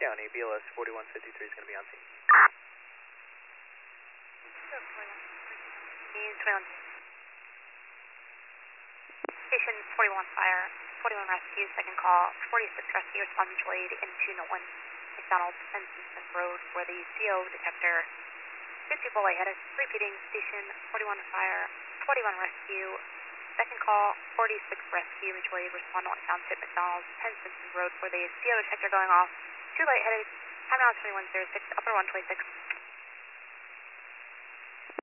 County, BLS 4153 is going to be on scene. Station 41 fire, 41 rescue, second call, 46 rescue, respond mutual aid into Nolan McDonald and Simpson Road where the CO detector is people lightheaded. Repeating, station 41 fire, 41 rescue, second call, 46 rescue, mutual aid, respond to Township McDonald, 10 Simpson Road where the CO detector going off, 2 lightheaded, time now 2106, upper 126.